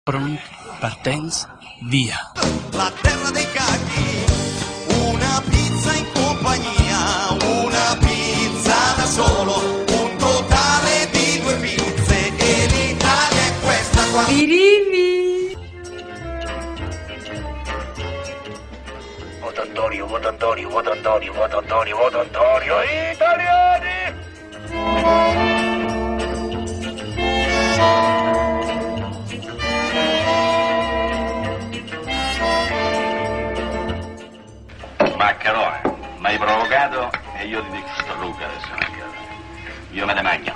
Pronti, partenza, via. La terra dei cacchi, una pizza in compagnia, una pizza da solo, un totale di 2 pizze e l'Italia è questa qua. Virini! Voto Antonio, voto Antonio, voto Antonio, voto Antonio, voto Antonio, italiani! Maccherone, mi hai provocato e io ti dico struga adesso. Io me ne mangio.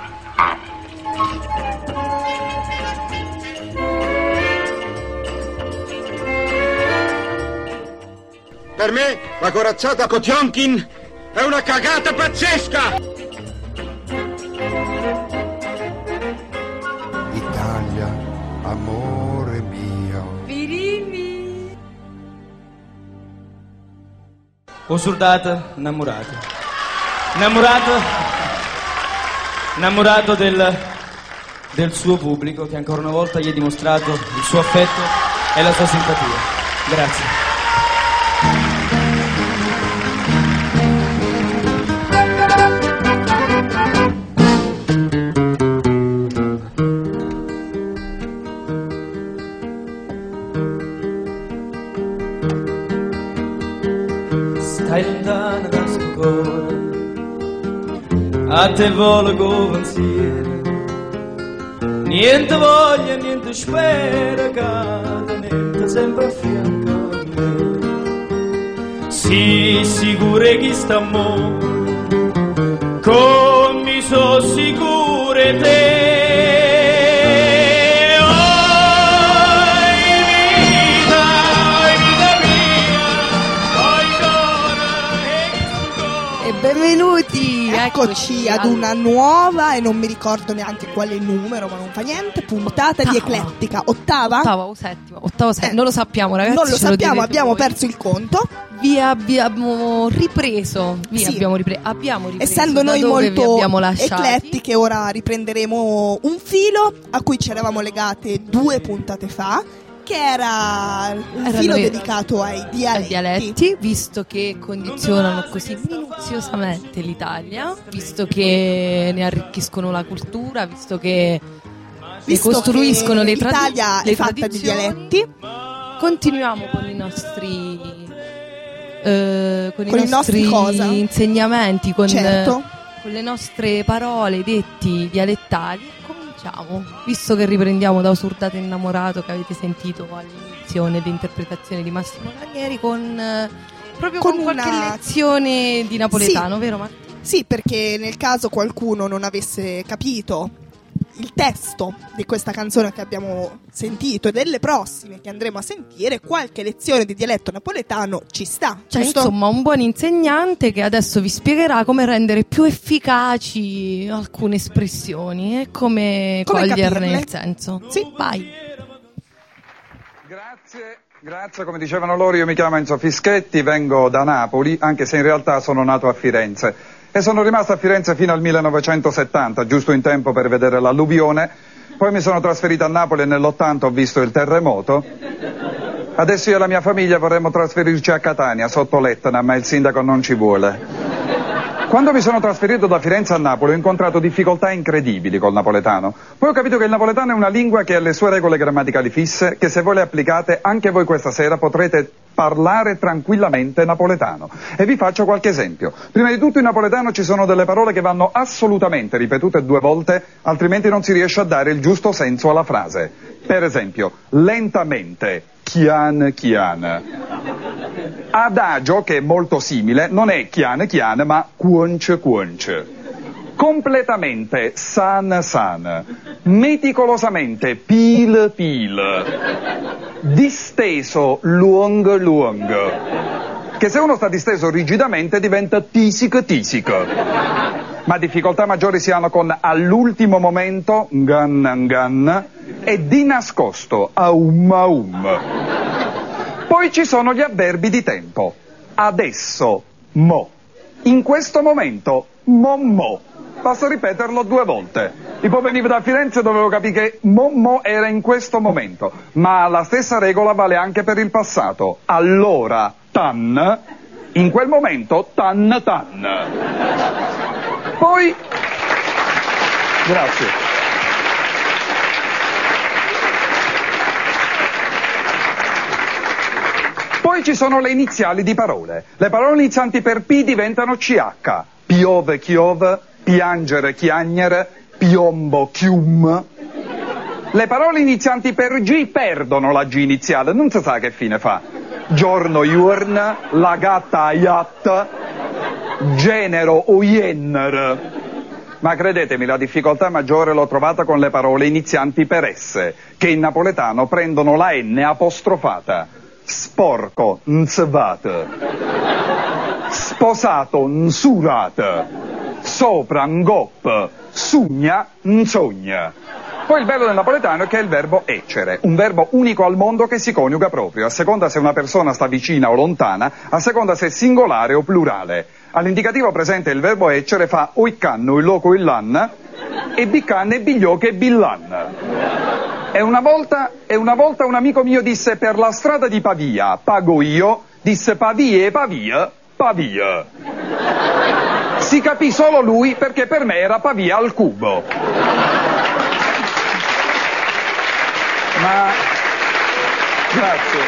Per me la corazzata Kotionkin è una cagata pazzesca! Italia, amore mio. Virini! Un soldato innamorato del suo pubblico, che ancora una volta gli ha dimostrato il suo affetto e la sua simpatia. Grazie. Stai lontana da sto cuore, a te volgo pensiero, niente voglia, niente spera, che niente sempre a fianco a me. Sì, sicuro che sta amore, come so sicure te. Benvenuti, eccoci ad una nuova, e non mi ricordo neanche quale numero, ma non fa niente, puntata di Eclettica. Ottava o settima, non lo sappiamo, ragazzi. Non lo sappiamo, abbiamo perso il conto. Abbiamo ripreso. Abbiamo ripreso. Essendo noi molto eclettiche, ora riprenderemo un filo a cui ci eravamo legate 2 puntate fa, che era un filo dedicato ai dialetti, visto che condizionano così minuziosamente l'Italia, visto che ne arricchiscono la cultura, visto che ne costruiscono le tradizioni. L'Italia è fatta di dialetti. Continuiamo con i nostri insegnamenti, con le nostre parole, detti dialettali. Cominciamo, visto che riprendiamo da Usurdato Innamorato, che avete sentito all'inizio nell'interpretazione di Massimo Ranieri, con qualche lezione di napoletano, sì, vero Martina? Sì, perché nel caso qualcuno non avesse capito il testo di questa canzone che abbiamo sentito e delle prossime che andremo a sentire, qualche lezione di dialetto napoletano ci sta, cioè, giusto? Insomma, un buon insegnante che adesso vi spiegherà come rendere più efficaci alcune espressioni e come coglierne capirle. il senso. Sì, vai. Grazie, come dicevano loro, io mi chiamo Enzo Fischetti, vengo da Napoli, anche se in realtà sono nato a Firenze. E sono rimasto a Firenze fino al 1970, giusto in tempo per vedere l'alluvione. Poi mi sono trasferito a Napoli e nell'80 ho visto il terremoto. Adesso io e la mia famiglia vorremmo trasferirci a Catania, sotto l'Etna, ma il sindaco non ci vuole. Quando mi sono trasferito da Firenze a Napoli ho incontrato difficoltà incredibili col napoletano. Poi ho capito che il napoletano è una lingua che ha le sue regole grammaticali fisse, che se voi le applicate anche voi questa sera potrete parlare tranquillamente napoletano. E vi faccio qualche esempio. Prima di tutto in napoletano ci sono delle parole che vanno assolutamente ripetute 2 volte, altrimenti non si riesce a dare il giusto senso alla frase. Per esempio, lentamente, chian chian. Adagio, che è molto simile, non è chian chian, ma quonce quonce. Completamente, san san. Meticolosamente, pil pil. Disteso, luong luong. Che se uno sta disteso rigidamente diventa tisic tisic. Ma difficoltà maggiori si hanno con all'ultimo momento, ngan ngan, e di nascosto, aum aum. Poi ci sono gli avverbi di tempo. Adesso, mo. In questo momento, mo mo. Basta ripeterlo 2 volte. E poi venivo da Firenze e dovevo capire che mo era in questo momento. Ma la stessa regola vale anche per il passato. Allora, tan, in quel momento, tan. Poi... Grazie. Poi ci sono le iniziali di parole. Le parole inizianti per P diventano CH. Piove, chiove, piangere, chiagnere, piombo, chium. Le parole inizianti per G perdono la G iniziale, non si sa che fine fa. Giorno, iurn, la gatta, iat, genero, oienner. Ma credetemi, la difficoltà maggiore l'ho trovata con le parole inizianti per S, che in napoletano prendono la N apostrofata. Sporco, nsvat. Sposato, nsurat. Sopra, ngop. Sugna, nsogna. Poi il bello del napoletano è che è il verbo eccere, un verbo unico al mondo che si coniuga proprio, a seconda se una persona sta vicina o lontana, a seconda se è singolare o plurale. All'indicativo presente il verbo eccere fa oiccanno, il loco, il lan, e biccan e biglioche e billan. E una volta un amico mio disse per la strada di Pavia, pago io, disse Pavia e Pavia, Pavia. Si capì solo lui perché per me era Pavia al cubo. Ma... grazie.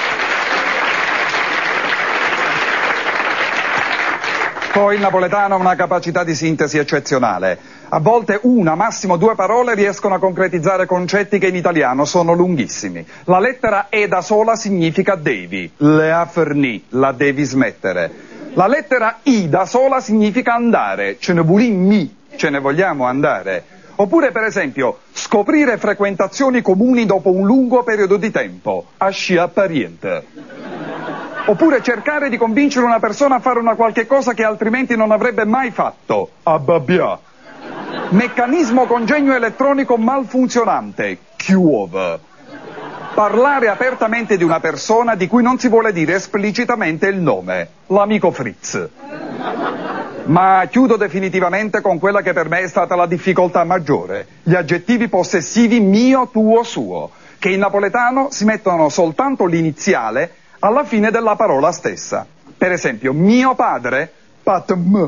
Poi il napoletano ha una capacità di sintesi eccezionale. A volte una, massimo due parole riescono a concretizzare concetti che in italiano sono lunghissimi. La lettera E da sola significa devi, le fornì, la devi smettere. La lettera I da sola significa andare, ce ne volimmi, ce ne vogliamo andare. Oppure, per esempio, scoprire frequentazioni comuni dopo un lungo periodo di tempo, asci appariente. Oppure cercare di convincere una persona a fare una qualche cosa che altrimenti non avrebbe mai fatto, abbabbia. Meccanismo congegno elettronico malfunzionante, chiuove. Parlare apertamente di una persona di cui non si vuole dire esplicitamente il nome, l'amico Fritz. Ma chiudo definitivamente con quella che per me è stata la difficoltà maggiore, gli aggettivi possessivi mio, tuo, suo, che in napoletano si mettono soltanto l'iniziale alla fine della parola stessa. Per esempio, mio padre, patm.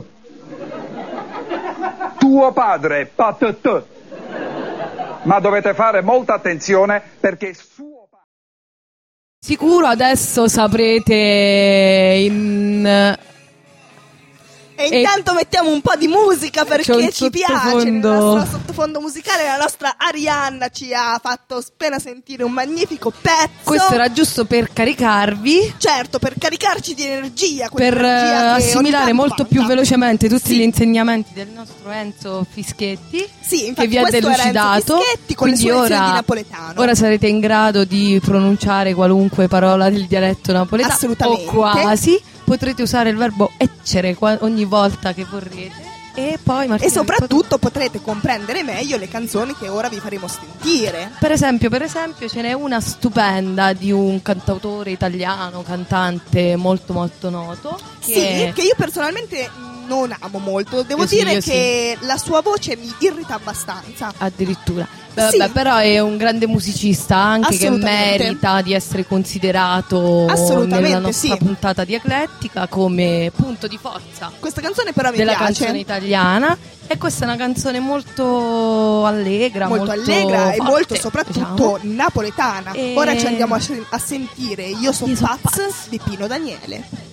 Tuo padre, patt. Ma dovete fare molta attenzione perché suo padre... Sicuro adesso saprete in... E intanto mettiamo un po' di musica perché ci piace, nel nostro sottofondo musicale la nostra Arianna ci ha fatto appena sentire un magnifico pezzo. Questo era giusto per caricarvi. Certo, per caricarci di energia. Per assimilare molto più velocemente tutti gli insegnamenti del nostro Enzo Fischetti. Sì, infatti che vi ha delucidato. Con quindi ora, di napoletano. Ora sarete in grado di pronunciare qualunque parola del dialetto napoletano. Assolutamente. O quasi. Potrete usare il verbo eccere ogni volta che vorrete e poi e soprattutto potrete comprendere meglio le canzoni che ora vi faremo sentire. Per esempio ce n'è una stupenda di un cantautore italiano, cantante molto molto noto che io personalmente non amo molto, devo dire che la sua voce mi irrita abbastanza. Addirittura. Beh, però è un grande musicista anche che merita di essere considerato nella nostra puntata di Eclettica come punto di forza. Questa canzone però mi della piace. Canzone italiana, e questa è una canzone molto allegra, molto allegra forte, e molto soprattutto napoletana. Ora ci andiamo a sentire Io so pazz di Pino Daniele.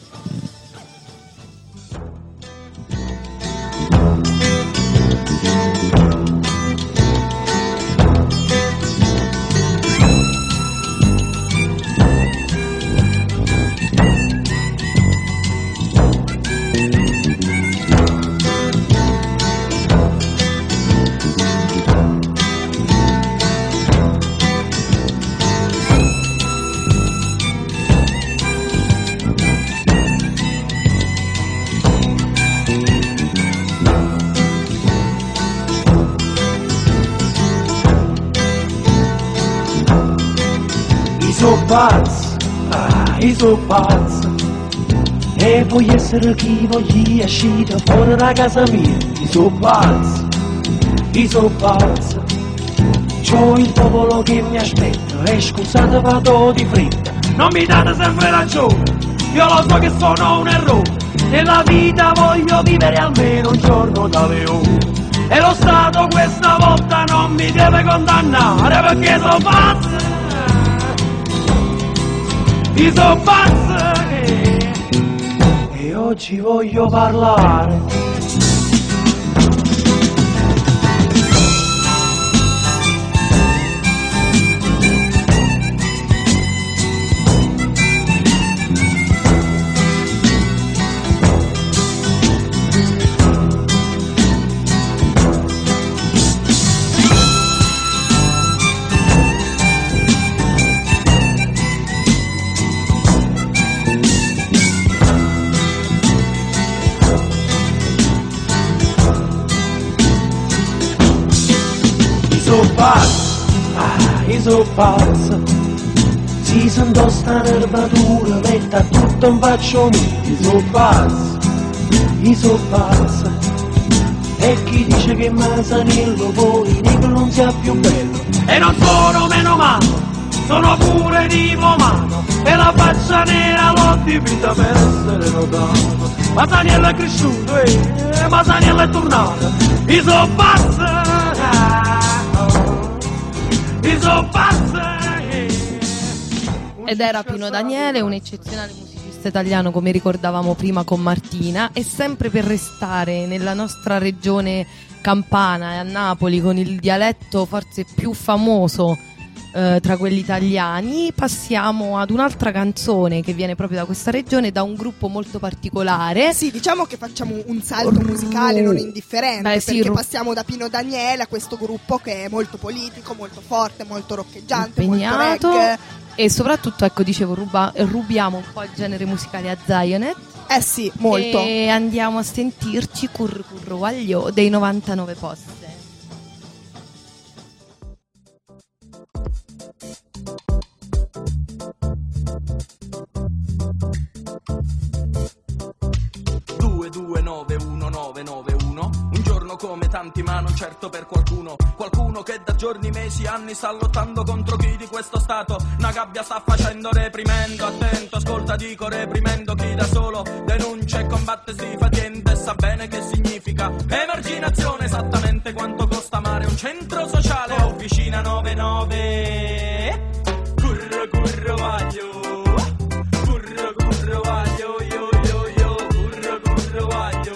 Io so pazzo e voglio essere chi voglio uscire fuori da casa mia. Io so pazzo io so pazzo, c'ho il popolo che mi aspetta e scusate vado di fretta, non mi date sempre ragione, io lo so che sono un errore, nella vita voglio vivere almeno un giorno da leone, e lo Stato questa volta non mi deve condannare perché sono pazzo, io so pazzo, e oggi voglio parlare. Io so pazzo, si sento sta nervatura, metta tutto in faccio mio, io so pazzo, e chi dice che Masanello poi negro non sia più bello, e non sono meno male, sono pure di umano, e la faccia nera l'ho dipinta per essere notato, Masaniello è cresciuto, Masaniello è tornato, io so pazzo, ed era Pino Daniele, un eccezionale musicista italiano, come ricordavamo prima con Martina. E sempre per restare nella nostra regione campana e a Napoli, con il dialetto forse più famoso tra quelli italiani, passiamo ad un'altra canzone che viene proprio da questa regione, da un gruppo molto particolare. Sì, diciamo che facciamo un salto musicale non indifferente, perché passiamo da Pino Daniele a questo gruppo che è molto politico, molto forte, molto roccheggiante, impegnato, molto reggae. E soprattutto, ecco, dicevo, rubiamo un po' il genere musicale a Zionet. Sì, molto. E andiamo a sentirci Curro Curro Guagliò dei 99 Posse. Un giorno come tanti ma non certo per qualcuno che da giorni, mesi, anni sta lottando contro chi di questo stato una gabbia sta facendo, reprimendo, attento, ascolta, dico reprimendo chi da solo denuncia e combatte, si fa niente e sa bene che significa emarginazione, esattamente quanto costa amare un centro sociale, officina 99, curro curro vaglio, curro curro vaglio, io curro curro vaglio,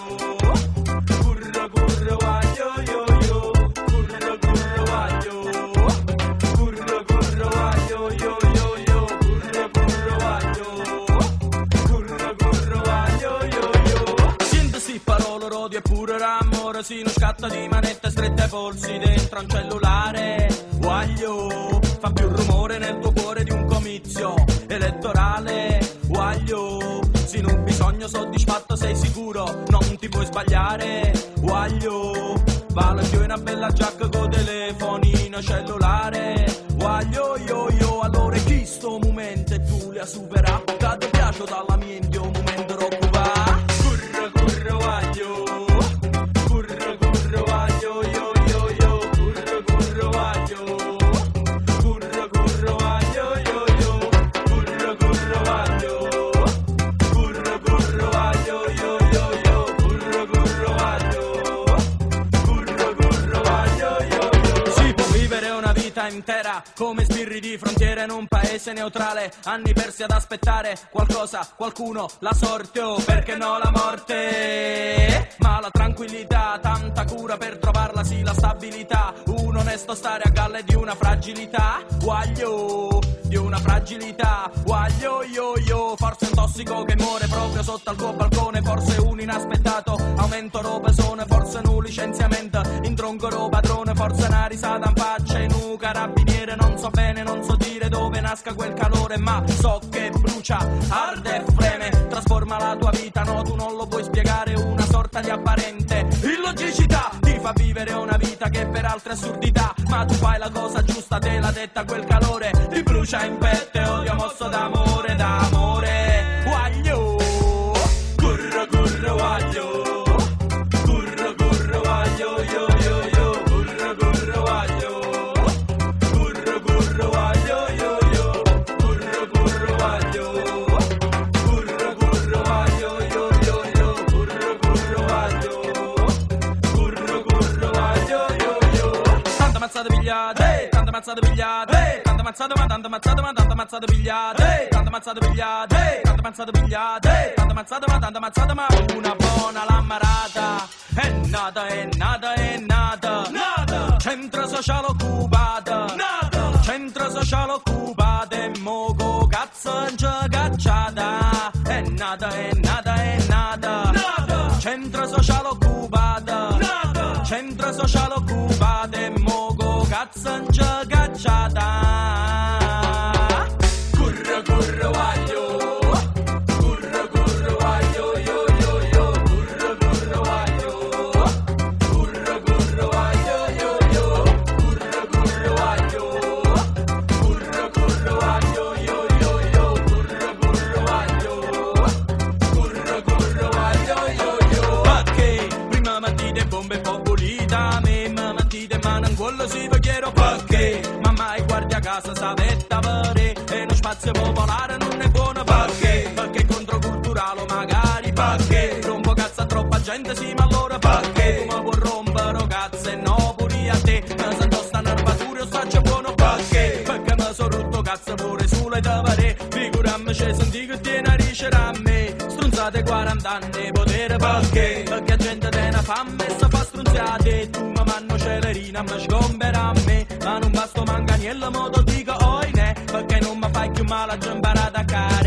curro curro vaglio, io curro curro vaglio, curro curro vaglio, io curro curro vaglio, curro curro vaglio, sintesi, parole, odio e pure l'amore, si non scatta di manette strette ai polsi dentro un cellulare, guaglio, fa più rumore nel tuo cuore di un comizio elettorale, guaglio, se non bisogno soddisfatto sei sicuro, non ti puoi sbagliare, guaglio, vale più una bella giacca con telefonino cellulare, guaglio, io, allora chi sto momento e tu li ha superato, che ti piace dalla mente un momento troppo va, curro curro guaglio, curro curro guaglio, io, curro curro guaglio, curro curro guaglio, io, curro curro guaglio, curro curro guaglio, io, curro curro guaglio, curro curro guaglio, io. Si può vivere una vita intera come sbirri di frontiera in un paese neutrale, anni persi ad aspettare qualcosa, qualcuno, la sorte o perché no la morte, ma la tranquillità, tanta cura per trovarla, sì la stabilità, un onesto stare a galle di una fragilità, guaglio, di una fragilità, guaglio, io, forse un tossico che muore proprio sotto al tuo balcone, forse un inaspettato aumento robesone, forse un licenziamento in tronco padrone, forse una risata in faccia in un carabiniere, non so bene, non so dire dove nasca quel calore, ma so che brucia, arde e freme, trasforma la tua vita, no tu non lo puoi spiegare, una sorta di apparente illogicità, ti fa vivere una vita che per altre assurdità, ma tu fai la cosa giusta, te l'ha detta quel calore, ti brucia in petto, odio mosso d'amore, guaglio, curro curro guaglio, curro curro guaglio, io, curro mazzate, ma tante mazzate, ma tante mazzate pigliate, tante mazzate pigliate, tante mazzate pigliate, tante mazzate, ma tante mazzate, ma una buona lammarata. È nata, è nata, è nata, nata. Centro sociale occupata, nata. Centro sociale occupata e moco cazzo in cacciata. È nata, è nata, è nata, nata. Centro sociale occupata, nata. Centro sociale occupata e moco cazzo in cacciata. Curra, curra, vaglio. Curra, curra, vaglio, yo, yo, yo. Curra, curra, vaglio. Curra, curra, vaglio, yo, yo. Curra, curra, vaglio. Curra, curra, vaglio, yo, yo, yo. Curra, curra, vaglio. Curra, curra, vaglio, yo, yo. Perché prima mattina bombe populita, me mattina ma non quello si fa chiaro perché mamma e guardia a casa savetta vere e lo spazio popolare non è buono perché è controculturale magari perché rompo cazzo a troppa gente sì ma allora perché come può rompere cazzo e no pure a te ma se non sta nervatura io faccio buono perché mi sono rotto cazzo pure sulle tavere figurammi c'è senti che tiene a ricere a me stronzate 40 anni potere perché la gente te ne fa messa fa stronzate tu mi manno celerina mi sgombera a me ma non basta manca niente modo dico oi ne perché non mi fai più male già imparato a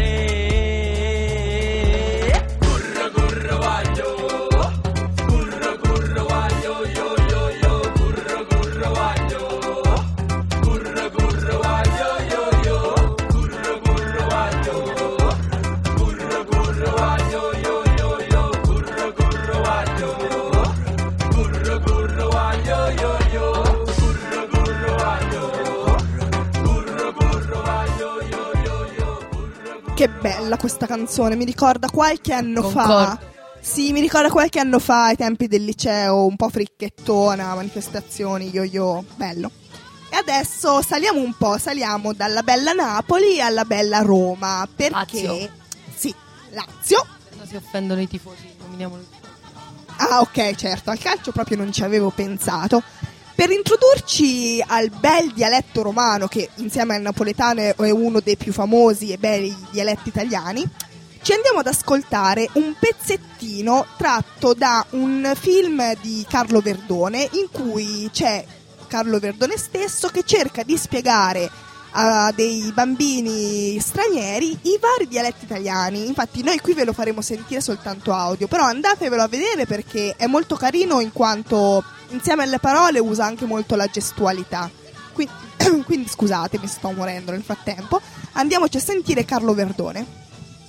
care curra curra vaglio curra curra vaglio yo yo yo curra curra vaglio curra curra vaglio yo yo curra curra vaglio curra curra vaglio yo yo yo curra curra vaglio curra curra vaglio yo yo curra curra vaglio curra curra vaglio yo yo yo. Che bella questa canzone, mi ricorda qualche anno fa. Sì, mi ricorda qualche anno fa, ai tempi del liceo, un po' fricchettona, manifestazioni, yo-yo, bello. E adesso saliamo un po', saliamo dalla bella Napoli alla bella Roma, perché... Lazio. Sì, Lazio. Non si offendono i tifosi, nominiamolo i tifosi. Ah, ok, certo, al calcio proprio non ci avevo pensato. Per introdurci al bel dialetto romano, che insieme al napoletano è uno dei più famosi e belli dialetti italiani, ci andiamo ad ascoltare un pezzettino tratto da un film di Carlo Verdone, in cui c'è Carlo Verdone stesso che cerca di spiegare a dei bambini stranieri i vari dialetti italiani. Infatti noi qui ve lo faremo sentire soltanto audio, però andatevelo a vedere perché è molto carino in quanto insieme alle parole usa anche molto la gestualità. Quindi scusate, mi sto morendo nel frattempo. Andiamoci a sentire Carlo Verdone.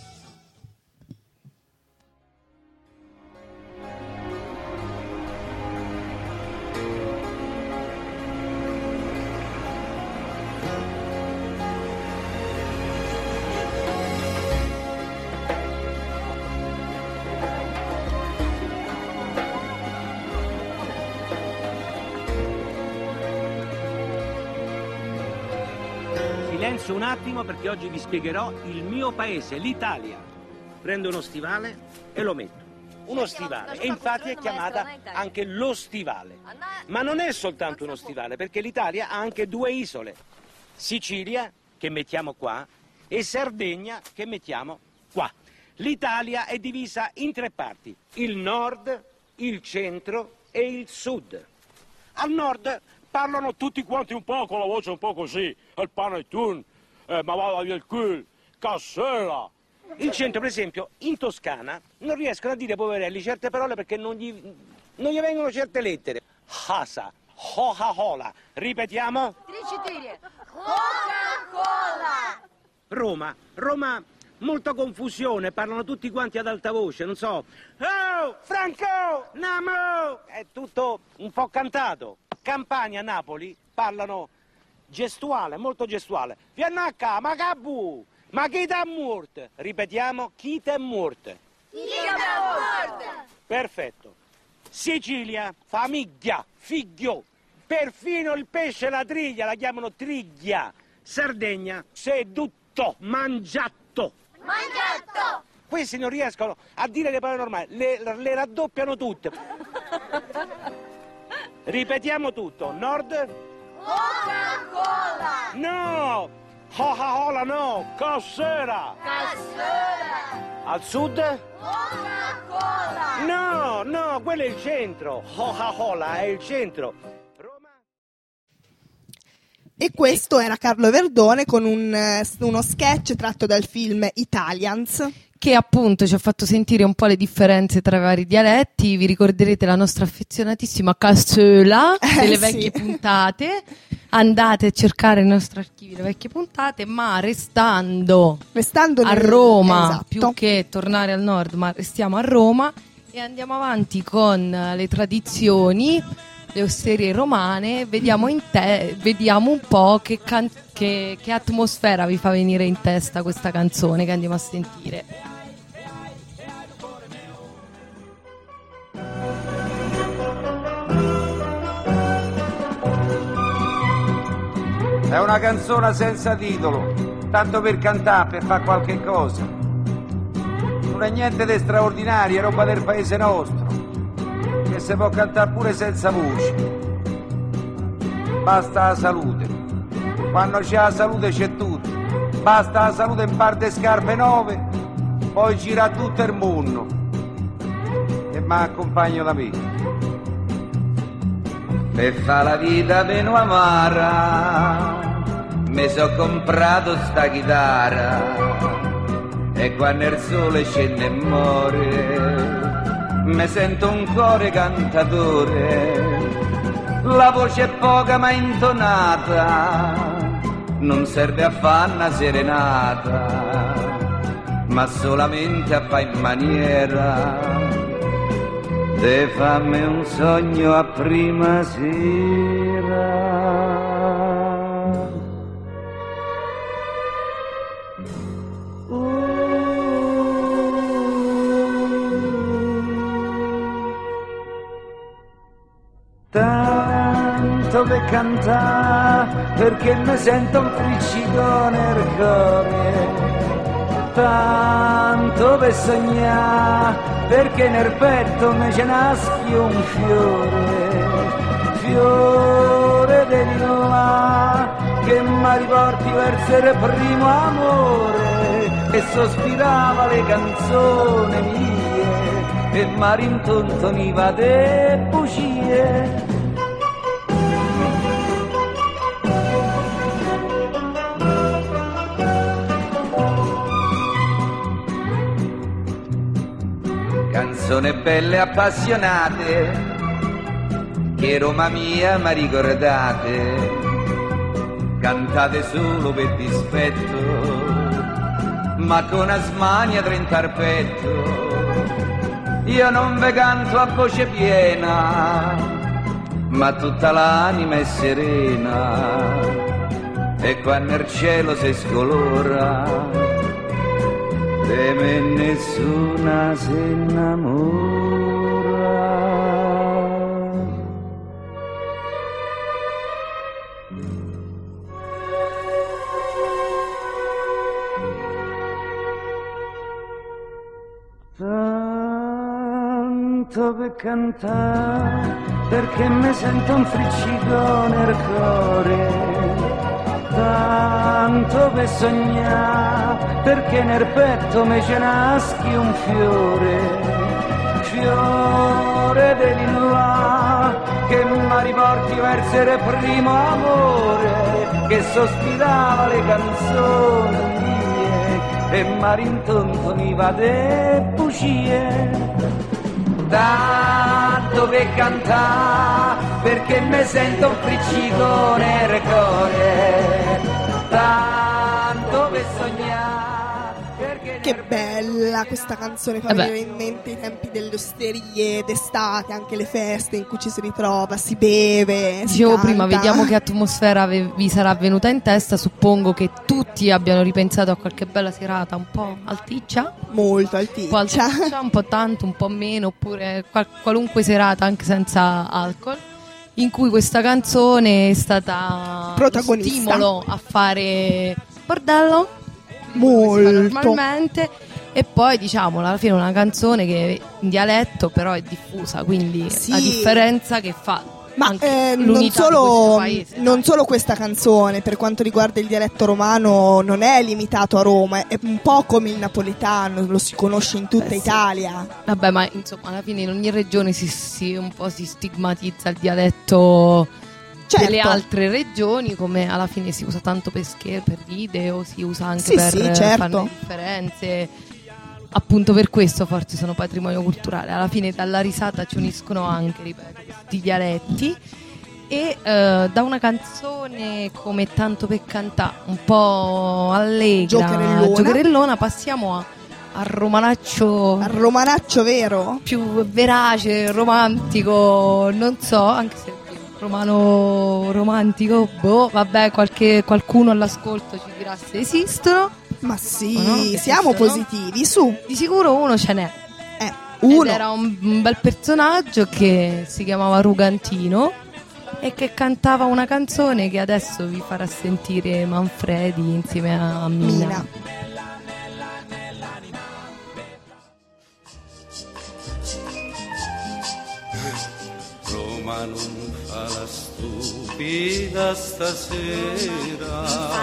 Silenzio un attimo perché oggi vi spiegherò il mio paese, l'Italia. Prendo uno stivale e lo metto. Uno stivale, e infatti è chiamata anche lo stivale. Ma non è soltanto uno stivale, perché l'Italia ha anche due isole. Sicilia, che mettiamo qua, e Sardegna, che mettiamo qua. L'Italia è divisa in tre parti, il nord, il centro e il sud. Al nord parlano tutti quanti un po' con la voce un po' così, il panettone, ma va via il cul, cassera. Il centro, per esempio, in Toscana non riescono a dire, poverelli, certe parole perché non gli vengono certe lettere. Hasa, Coca-Cola. Ripetiamo? Coca-Cola. Roma, molta confusione, parlano tutti quanti ad alta voce, non so. Oh, Franco, Namo! È tutto un po' cantato. Campania, Napoli, parlano gestuale, molto gestuale. Viannacca, Magabu! Ma chi t'è morto? Ripetiamo, chi t'è morto? Chi t'è morto? Perfetto. Sicilia, famiglia, figlio. Perfino il pesce e la triglia la chiamano triglia. Sardegna, sedutto, mangiatto. Mangiatto! Questi non riescono a dire le parole normali, le raddoppiano tutte. Ripetiamo tutto. Nord? Coca-Cola. No! Coca-Cola no! Cos'era? Al sud? Coca-Cola! No, quello è il centro. Coca-Cola è il centro. E questo era Carlo Verdone con uno sketch tratto dal film Italians, che appunto ci ha fatto sentire un po' le differenze tra i vari dialetti. Vi ricorderete la nostra affezionatissima cassola delle vecchie puntate. Andate a cercare il nostro archivio delle vecchie puntate, ma restando a Roma, esatto. Più che tornare al nord, ma restiamo a Roma e andiamo avanti con le tradizioni, le osterie romane. Vediamo un po' che atmosfera vi fa venire in testa questa canzone che andiamo a sentire. È una canzone senza titolo, tanto per cantare, per fare qualche cosa. Non è niente di straordinario, è roba del paese nostro, che si può cantare pure senza voce. Basta la salute, quando c'è la salute c'è tutto. Basta la salute in par di scarpe nuove, poi gira tutto il mondo. E mi accompagno da me. Per fa la vita meno amara, mi so comprato sta chitarra, e quando il sole scende e muore, mi sento un cuore cantatore. La voce è poca ma intonata, non serve a fare una serenata, ma solamente a fare in maniera de fammi un sogno a prima sera. Tanto per cantare, perché mi sento un friccico nel cuore. Tanto per sognare, perché nel petto me ce naschi un fiore di là, che mi riporti verso il primo amore, e sospirava le canzoni mie, e mi rintontoniva de bugie. Canzoni belle e appassionate, che Roma mia mi ricordate, cantate solo per dispetto, ma con una smania al petto. Io non ve canto a voce piena, ma tutta l'anima è serena, e quando il cielo si scolora, de me nessuna si innamora. Tanto per cantare, perché mi sento un friccico nel cuore. Tanto per sognare, perché nel petto me ce naschi un fiore di là, che mi riporti verso il primo amore, che sospirava le canzoni mie, e mi rintontoniva de bugie. Tanto per cantare, perché mi sento un friccico nel cuore. Tanto per sognare, perché che bella questa canzone, fa venire in mente i tempi delle osterie d'estate, anche le feste in cui ci si ritrova, si beve, dicevo si prima, canta. vediamo che atmosfera vi sarà venuta in testa. Suppongo che tutti abbiano ripensato a qualche bella serata un po' alticcia, molto alticcia, un po' tanto, un po' meno, oppure qualunque serata anche senza alcol, in cui questa canzone è stata protagonista, stimolo a fare bordello molto normalmente. E poi diciamo alla fine una canzone che in dialetto però è diffusa, quindi sì, la differenza che fa Ma non solo questa canzone, per quanto riguarda il dialetto romano, non è limitato a Roma, è un po' come il napoletano, lo si conosce in tutta Italia. Vabbè, ma insomma, alla fine in ogni regione un po' si stigmatizza il dialetto delle altre regioni, come alla fine si usa tanto per ridere o si usa anche per fare le differenze. Appunto per questo forse sono patrimonio culturale. Alla fine dalla risata ci uniscono anche, ripeto, questi dialetti. E da una canzone come Tanto per cantà, un po' allegra, giocherellona, passiamo al romanaccio. Al romanaccio vero? Più verace, romantico, non so, anche se romano romantico, vabbè, qualcuno all'ascolto ci dirà se esistono. Ma sì, siamo positivi, su. Di sicuro uno ce n'è. Uno. Ed era un bel personaggio che si chiamava Rugantino e che cantava una canzone che adesso vi farà sentire Manfredi insieme a Mina. Roma non fa la stupida stasera,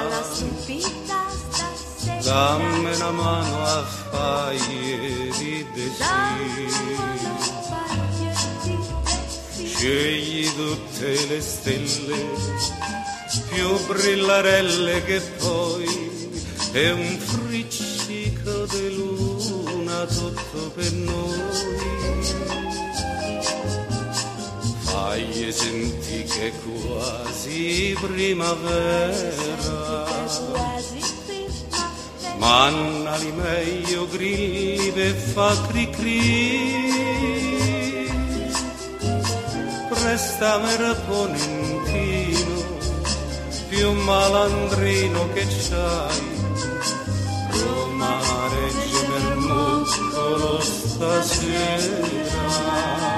dammi una mano a faglie di destino, scegli tutte le stelle più brillarelle che poi è un friccico di luna tutto per noi. Fagli senti che quasi primavera, mannali meglio grilli per fa cri cri, prestami raponentino più malandrino che c'hai, Roma reggimi il muscolo stasera.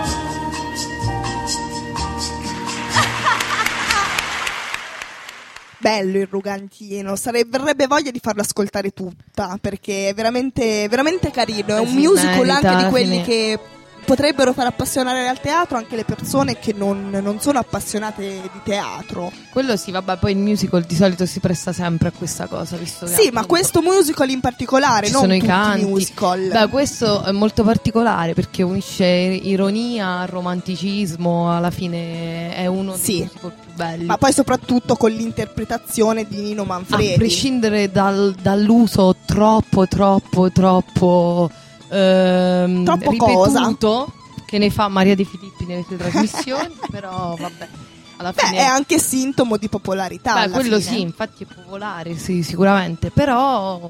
Bello il Rugantino, verrebbe voglia di farlo ascoltare tutta, perché è veramente, veramente carino. È un musical anche di quelli che potrebbero far appassionare al teatro anche le persone che non sono appassionate di teatro. Quello sì, vabbè, poi il musical di solito si presta sempre a questa cosa, visto che sì, ma questo musical in particolare, non tutti i musical. Beh, questo è molto particolare perché unisce ironia, romanticismo, alla fine è uno dei musical più belli. Ma poi soprattutto con l'interpretazione di Nino Manfredi. A prescindere dall'uso troppo ripetuto cosa che ne fa Maria De Filippi nelle sue trasmissioni, però vabbè, alla fine è anche sintomo di popolarità. Quello sì, infatti è popolare, sì, sicuramente, però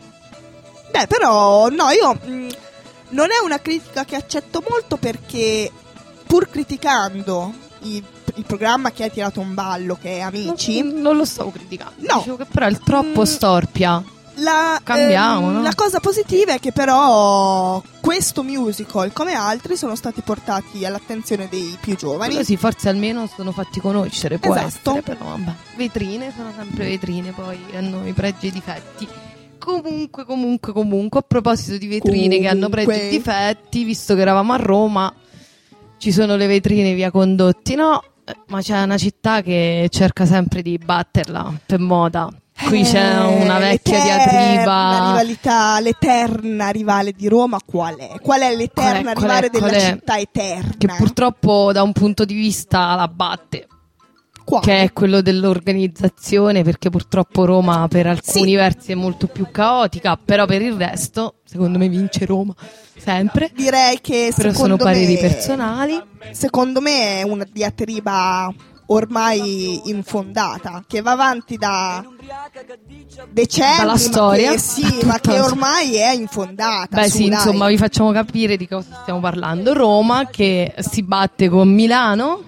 no, io non è una critica che accetto molto, perché pur criticando il programma che ha tirato un ballo, che è Amici, non lo stavo criticando, no, dicevo che però è troppo storpia. Cambiamo, no? La cosa positiva è che però questo musical, come altri, sono stati portati all'attenzione dei più giovani. Così forse almeno sono fatti conoscere, può essere, però vabbè. Vetrine sono sempre vetrine, poi hanno i pregi e i difetti. Comunque, a proposito di vetrine che hanno pregi e difetti, visto che eravamo a Roma, ci sono le vetrine via Condotti, no? Ma c'è una città che cerca sempre di batterla per moda. Qui c'è una vecchia diatriba. L'eterna rivale di Roma qual è? Qual è l'eterna rivale della città eterna? Che purtroppo da un punto di vista la batte. Che è quello dell'organizzazione, perché purtroppo Roma per alcuni versi è molto più caotica, però per il resto secondo me vince Roma sempre. Direi che però sono pareri personali. Secondo me è una diatriba ormai infondata, che va avanti da decenni, dalla storia, ma che ormai è infondata. Insomma, vi facciamo capire di cosa stiamo parlando. Roma che si batte con Milano.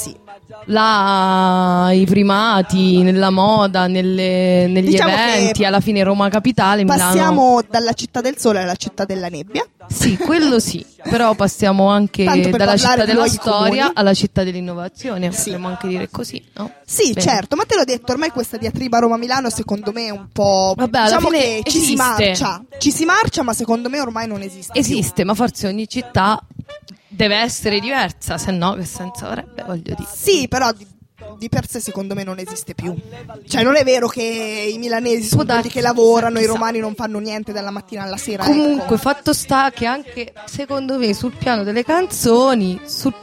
Là i primati nella moda, negli eventi, alla fine Roma capitale, passiamo dalla città del sole alla città della nebbia. Sì, quello sì, però passiamo anche dalla città della storia alla città dell'innovazione, potremmo anche dire così, no? Sì, bene. Certo, ma te l'ho detto, ormai questa diatriba Roma-Milano secondo me è un po'... diciamo che ci si marcia, ma secondo me ormai non esiste più. Ma forse ogni città deve essere diversa, se no che senso avrebbe, voglio dire. Sì, però di per sé secondo me non esiste più. Cioè non è vero che i milanesi sono quelli che lavorano, i romani non fanno niente dalla mattina alla sera. Comunque fatto sta che anche secondo me sul piano delle canzoni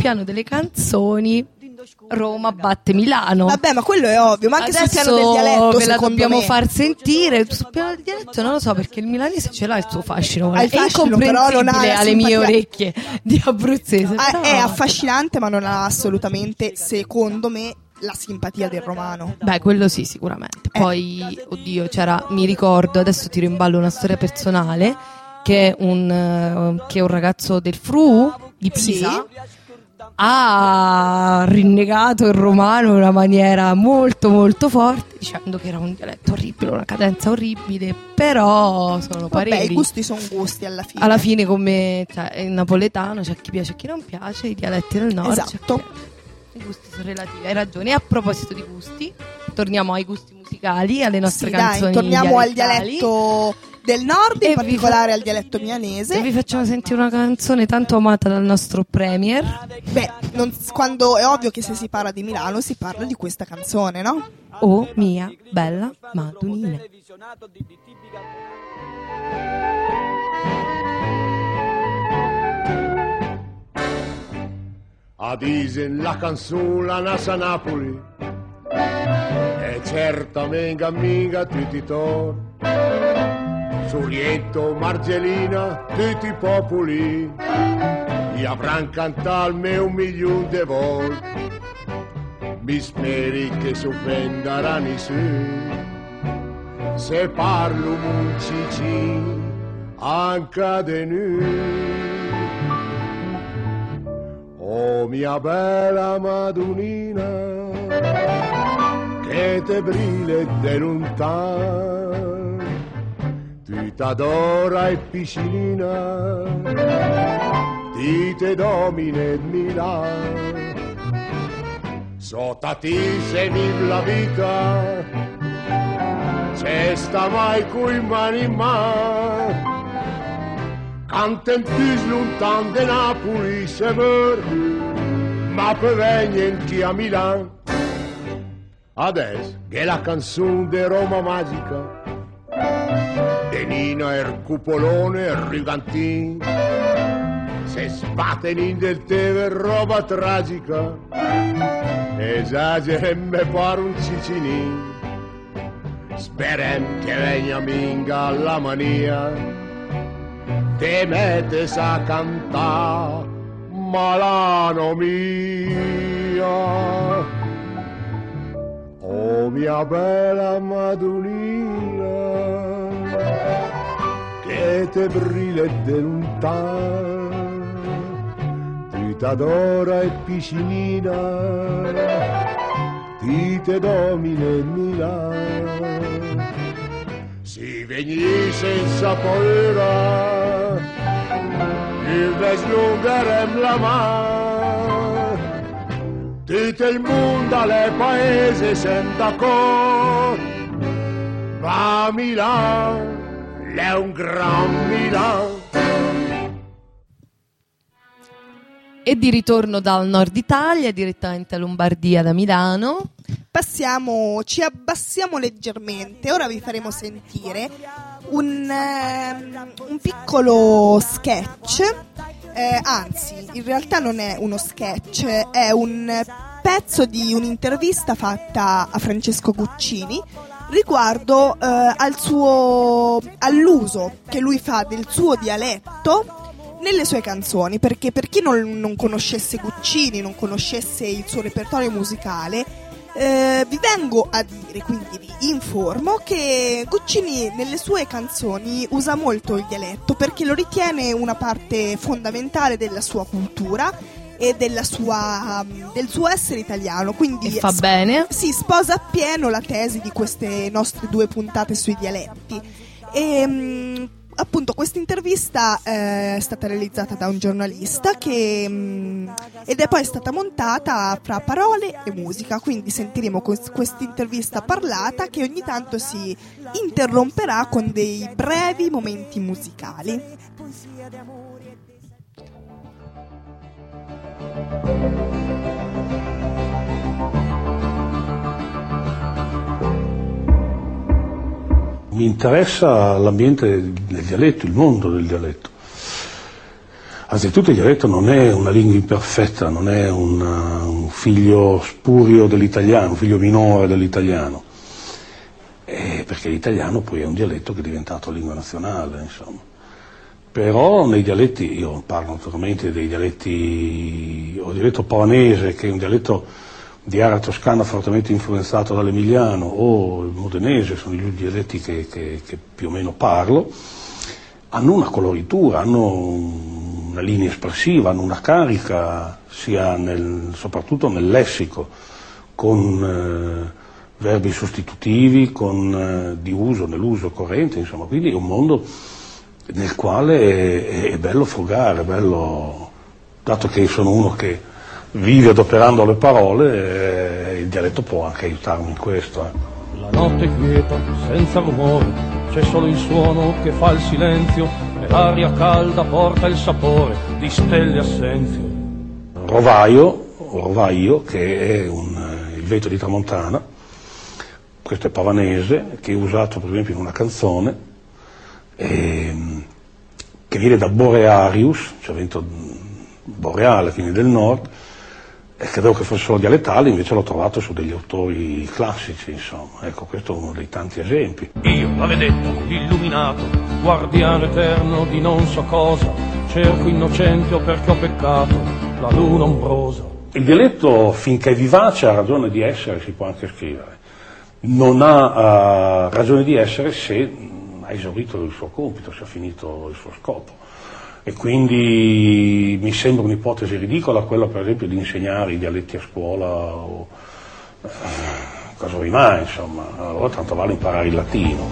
Roma batte Milano. Vabbè, ma quello è ovvio, ma anche adesso sul piano del dialetto ve la dobbiamo me. far sentire. Sul piano del dialetto non lo so, perché il milanese ce l'ha il suo fascino, è incomprensibile alle mie orecchie di abruzzese. È affascinante, ma non ha assolutamente, secondo me, la simpatia del romano. Beh, quello sì, sicuramente. Poi, oddio, mi ricordo, adesso tiro in ballo una storia personale, che è un ragazzo del Fru di Pisa. Sì. Ha rinnegato il romano in una maniera molto molto forte, dicendo che era un dialetto orribile, una cadenza orribile, però sono pareri. I gusti sono gusti alla fine. Alla fine, come il napoletano, c'è chi piace e chi non piace, i dialetti del nord. Esatto. I gusti sono relativi, hai ragione. E a proposito di gusti, torniamo ai gusti musicali, alle nostre canzoni. Torniamo dialettali. Al dialetto del nord, in particolare al dialetto milanese. E vi facciamo sentire una canzone tanto amata dal nostro premier. Beh, quando è ovvio che se si parla di Milano si parla di questa canzone, no? Oh mia bella Madonnina. A disen la canzone la nasa Napoli e certamente amica tutti tor Surietto, Margellina, tutti i popoli gli avranno cantato almeno 1 milione di volte. Mi speri che s'offenderanno su se parlo muncici anche di noi. Oh mia bella Madonnina, che te brille de lontano, tu t'adora e piscina, ti te domine Milano. Sotto ti se vive la vita, c'è sta mai coi mani in mano. Canten più lontano di Napoli se ver, ma per venire a Milano. Adesso che la canzone di Roma magica, di Nina e il cupolone e il Rigantin, se sbattenin del teve roba tragica, esagerem me pare un cicinin. Sperem che venga minga la mania, te mettes a cantare Malano mia. Oh mia bella Madonnina, che te brille de lontano, ti t'adora e piscinina, ti te domine Milano. Si vegni senza paura, il deslungherem la mano, tutto il mondo alle paese sen d'accordo, ma Milano è un gran Milano. E di ritorno dal nord Italia, direttamente a Lombardia da Milano. Ci abbassiamo leggermente. Ora vi faremo sentire un piccolo sketch. Anzi, in realtà non è uno sketch, è un pezzo di un'intervista fatta a Francesco Guccini riguardo all'uso che lui fa del suo dialetto nelle sue canzoni, perché per chi non conoscesse Guccini, non conoscesse il suo repertorio musicale, vi vengo a dire, quindi vi informo che Guccini nelle sue canzoni usa molto il dialetto perché lo ritiene una parte fondamentale della sua cultura e del suo essere italiano, quindi e fa bene. Si sposa appieno la tesi di queste nostre 2 puntate sui dialetti. E appunto questa intervista è stata realizzata da un giornalista ed è poi stata montata fra parole e musica, quindi sentiremo questa intervista parlata che ogni tanto si interromperà con dei brevi momenti musicali. Mi interessa l'ambiente del dialetto, il mondo del dialetto. Anzitutto il dialetto non è una lingua imperfetta, non è un figlio spurio dell'italiano, un figlio minore dell'italiano, perché l'italiano poi è un dialetto che è diventato lingua nazionale, insomma. Però nei dialetti, io parlo naturalmente dei dialetti, o dialetto pavanese, che è un dialetto di area toscana fortemente influenzato dall'emiliano, o il modenese, sono gli dialetti che più o meno parlo, hanno una coloritura, hanno una linea espressiva, hanno una carica, sia soprattutto nel lessico, con verbi sostitutivi, nell'uso corrente, insomma. Quindi è un mondo nel quale è bello frugare, dato che sono uno che vive adoperando le parole, il dialetto può anche aiutarmi in questo. La notte è quieta, senza rumore, c'è solo il suono che fa il silenzio e l'aria calda porta il sapore di stelle assenzio. Rovaio, che è il vetro di Tramontana, questo è pavanese, che è usato per esempio in una canzone, che viene da Borearius, cioè vento boreale, quindi del nord, e credevo che fosse solo dialettale, invece l'ho trovato su degli autori classici, insomma. Ecco, questo è uno dei tanti esempi. Io, l'avvedetto, illuminato, guardiano eterno di non so cosa, cerco innocente o perché ho peccato, la luna ombrosa. Il dialetto, finché è vivace, ha ragione di essere, si può anche scrivere. Non ha ragione di essere se ha esaurito il suo compito, se ha finito il suo scopo. E quindi mi sembra un'ipotesi ridicola quella, per esempio, di insegnare i dialetti a scuola o cosa rimane, insomma. Allora tanto vale imparare il latino.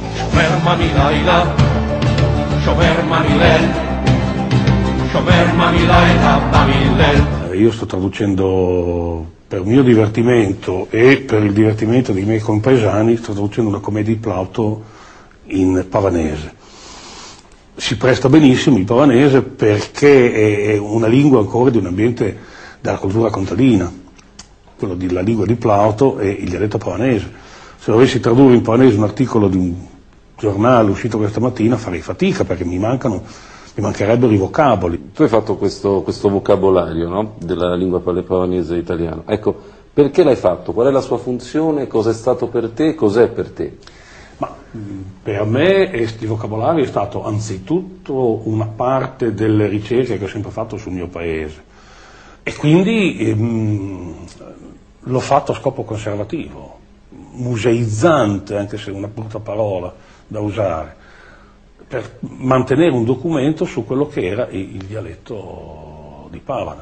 Io sto traducendo per mio divertimento e per il divertimento dei miei compaesani, sto traducendo una commedia di Plauto in pavanese. Si presta benissimo il pavanese perché è una lingua ancora di un ambiente della cultura contadina, quello della lingua di Plauto e il dialetto pavanese. Se dovessi tradurre in pavanese un articolo di un giornale uscito questa mattina farei fatica perché mi mancherebbero i vocaboli. Tu hai fatto questo vocabolario, no? Della lingua pavanese italiana. Ecco, perché l'hai fatto? Qual è la sua funzione? Cosa è stato per te? Cos'è per te? Ma per me il vocabolario è stato anzitutto una parte delle ricerche che ho sempre fatto sul mio paese e quindi l'ho fatto a scopo conservativo, museizzante, anche se è una brutta parola da usare, per mantenere un documento su quello che era il dialetto di Pavana.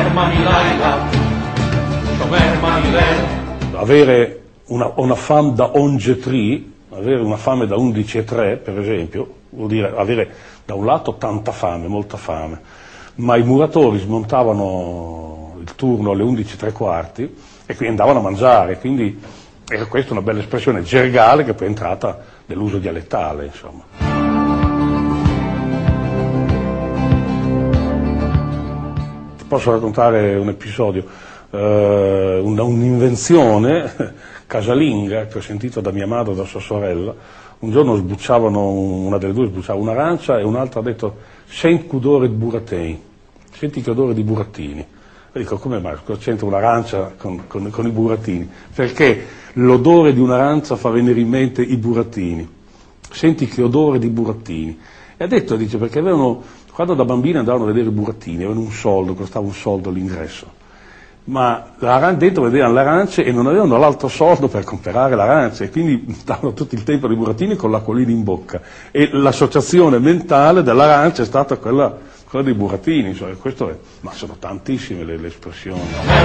Avere una fame da 11,3, avere una fame da 11,3 per esempio, vuol dire avere da un lato tanta fame, molta fame, ma i muratori smontavano il turno alle 11:03 e quindi andavano a mangiare, quindi era questa una bella espressione gergale che poi è entrata nell'uso dialettale, insomma. Ti posso raccontare un episodio, un'invenzione casalinga che ho sentito da mia madre e da sua sorella. Un giorno una delle due sbucciava un'arancia e un'altra ha detto «Senti che odore di burattini», senti che odore di burattini. E dico, come mai? Cosa c'entra un'arancia con i burattini? Perché l'odore di un'arancia fa venire in mente i burattini. Senti che odore di burattini. E dice, perché quando da bambini andavano a vedere i burattini, avevano un soldo, costava un soldo all'ingresso. Ma dentro vedevano le arance e non avevano l'altro soldo per comprare l'arancia e quindi stavano tutto il tempo dei burattini con l'acquolina in bocca e l'associazione mentale dell'arancia è stata quella dei burattini, insomma, ma sono tantissime le espressioni.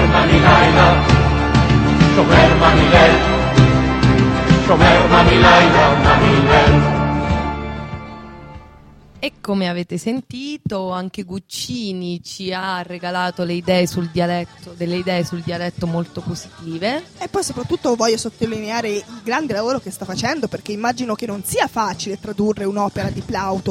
E come avete sentito, anche Guccini ci ha regalato delle idee sul dialetto molto positive. E poi soprattutto voglio sottolineare il grande lavoro che sta facendo, perché immagino che non sia facile tradurre un'opera di Plauto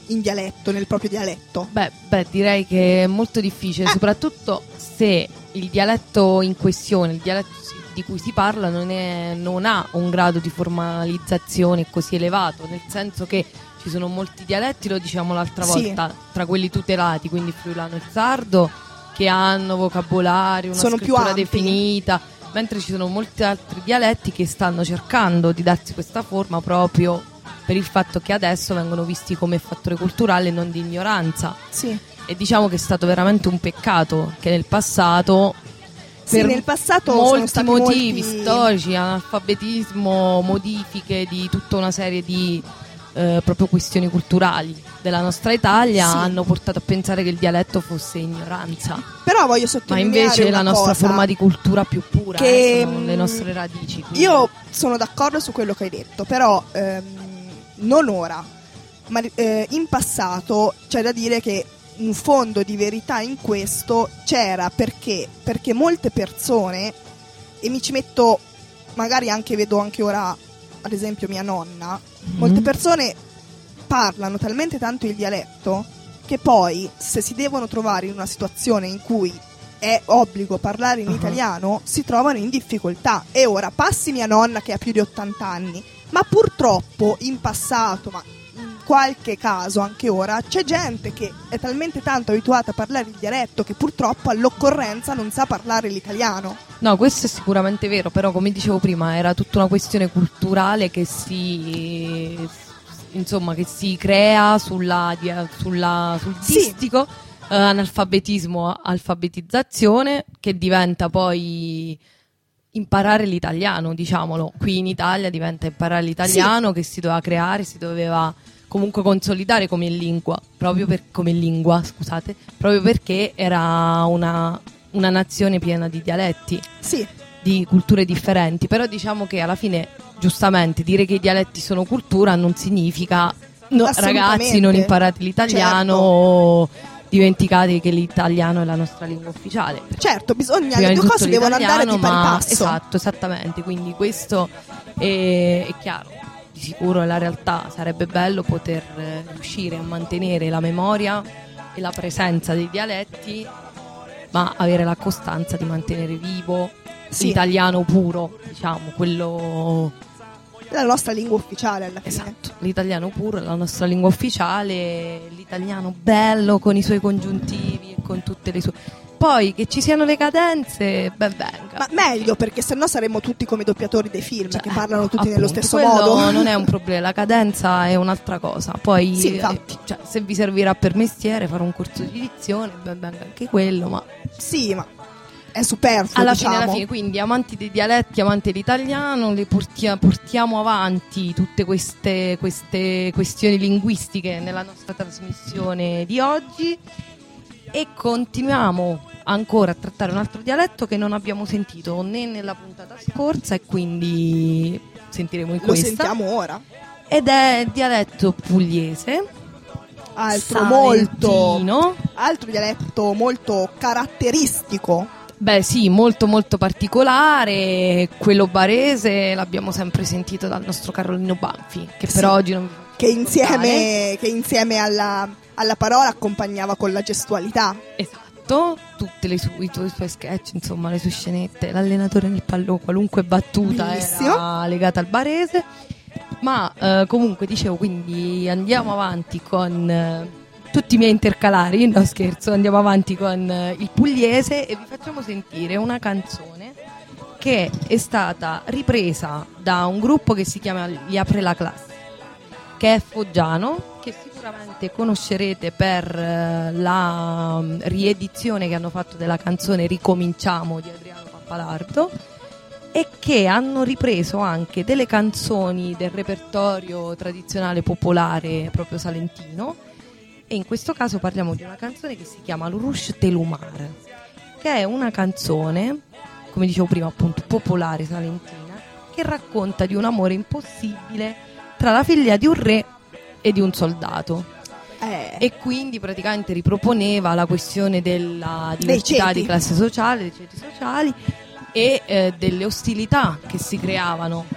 in dialetto, nel proprio dialetto? Beh, direi che è molto difficile, soprattutto se il dialetto in questione, il dialetto di cui si parla non ha un grado di formalizzazione così elevato, nel senso che ci sono molti dialetti, lo diciamo l'altra volta, tra quelli tutelati, quindi friulano e sardo, che hanno vocabolario, una scrittura definita, mentre ci sono molti altri dialetti che stanno cercando di darsi questa forma proprio per il fatto che adesso vengono visti come fattore culturale e non di ignoranza. Sì. E diciamo che è stato veramente un peccato che nel passato, nel passato molti motivi storici, analfabetismo, modifiche di tutta una serie di proprio questioni culturali della nostra Italia, hanno portato a pensare che il dialetto fosse ignoranza. Però voglio sottolineare ma invece la nostra cosa, forma di cultura più pura, che sono le nostre radici. Quindi. Io sono d'accordo su quello che hai detto, però non ora, ma in passato c'è da dire che un fondo di verità in questo c'era, perché molte persone, e mi ci metto, magari vedo anche ora ad esempio mia nonna, molte persone parlano talmente tanto il dialetto che poi, se si devono trovare in una situazione in cui è obbligo parlare in italiano, si trovano in difficoltà. E ora passi mia nonna che ha più di 80 anni, ma purtroppo in passato, ma in qualche caso anche ora, c'è gente che è talmente tanto abituata a parlare il dialetto che purtroppo all'occorrenza non sa parlare l'italiano. No, questo è sicuramente vero, però come dicevo prima era tutta una questione culturale che si crea sul distico, analfabetismo, alfabetizzazione, che diventa poi imparare l'italiano, diciamo qui in Italia diventa imparare l'italiano, che si doveva creare, si doveva comunque consolidare come lingua, proprio perché era una nazione piena di dialetti, di culture differenti. Però diciamo che alla fine, giustamente, dire che i dialetti sono cultura non significa ragazzi non imparate l'italiano, dimenticate che l'italiano è la nostra lingua ufficiale. Certo, le due cose devono andare di pari passo. Esatto, esattamente, quindi questo è chiaro. Di sicuro la realtà sarebbe bello poter riuscire a mantenere la memoria e la presenza dei dialetti, ma avere la costanza di mantenere vivo l'italiano puro, diciamo, quello... la nostra lingua ufficiale alla fine. Esatto, l'italiano puro è la nostra lingua ufficiale, l'italiano bello con i suoi congiuntivi e con tutte le sue... Poi che ci siano le cadenze, ben venga. Ma meglio, perché sennò saremmo tutti come i doppiatori dei film, che parlano tutti nello stesso modo. Non è un problema, la cadenza è un'altra cosa. Poi se vi servirà per mestiere fare un corso di dizione, ben venga anche quello, ma è superfluo, alla fine, quindi amanti dei dialetti, amanti dell'italiano, portiamo avanti tutte queste questioni linguistiche nella nostra trasmissione di oggi. E continuiamo ancora a trattare un altro dialetto che non abbiamo sentito né nella puntata scorsa, e quindi sentiremo in questa. Lo sentiamo ora. Ed è il dialetto pugliese, altro dialetto molto caratteristico. Beh sì, molto molto particolare. Quello barese l'abbiamo sempre sentito dal nostro Carolino Banfi, che per oggi non che insieme alla parola accompagnava con la gestualità. Esatto, tutte i suoi sketch, insomma, le sue scenette, l'allenatore nel pallone, qualunque battuta era legata al barese. Ma comunque dicevo, quindi andiamo avanti con tutti i miei intercalari, no scherzo, andiamo avanti con il pugliese e vi facciamo sentire una canzone che è stata ripresa da un gruppo che si chiama Gli Apre la Classe, che è foggiano, che sicuramente conoscerete per la riedizione che hanno fatto della canzone Ricominciamo di Adriano Pappalardo, e che hanno ripreso anche delle canzoni del repertorio tradizionale popolare proprio salentino. E in questo caso parliamo di una canzone che si chiama L'Urush Telumar, che è una canzone, come dicevo prima, appunto popolare salentina, che racconta di un amore impossibile tra la figlia di un re e di un soldato. E quindi praticamente riproponeva la questione della diversità di classe sociale, dei ceti sociali e delle ostilità che si creavano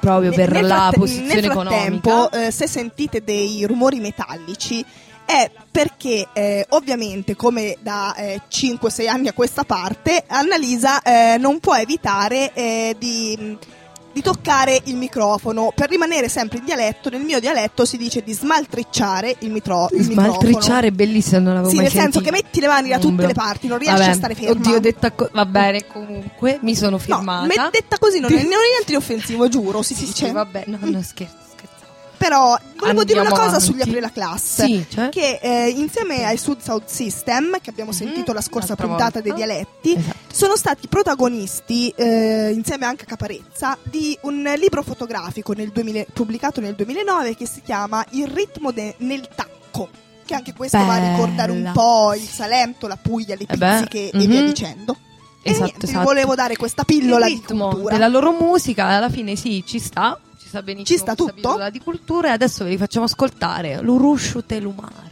proprio per la posizione economica. Se sentite dei rumori metallici è perché ovviamente, come da 5-6 anni a questa parte, Annalisa non può evitare di toccare il microfono. Per rimanere sempre in dialetto, nel mio dialetto si dice di smaltricciare il microfono. Smaltricciare è bellissimo, non l'avevo mai sentito. Nel senso che metti le mani da tutte le parti, non riesci a stare ferma. Oddio, detta va bene, comunque mi sono firmata. No, detta così non è niente di offensivo, giuro, si dice. Sì, vabbè, no, scherzo. Però volevo dire una cosa avanti. sugli Aprila Class, sì, cioè? che insieme ai Sud South System, che abbiamo sentito la scorsa puntata dei dialetti, sono stati protagonisti, insieme anche a Caparezza, di un libro fotografico pubblicato nel 2009 che si chiama Il ritmo nel tacco, che anche questo va a ricordare un po' il Salento, la Puglia, le pizziche e via dicendo. Esatto. Volevo dare questa pillola di cultura della loro musica. Alla fine sì, ci sta benissimo, ci sta tutto di cultura, e adesso ve li facciamo ascoltare l'Urusciu Telumare.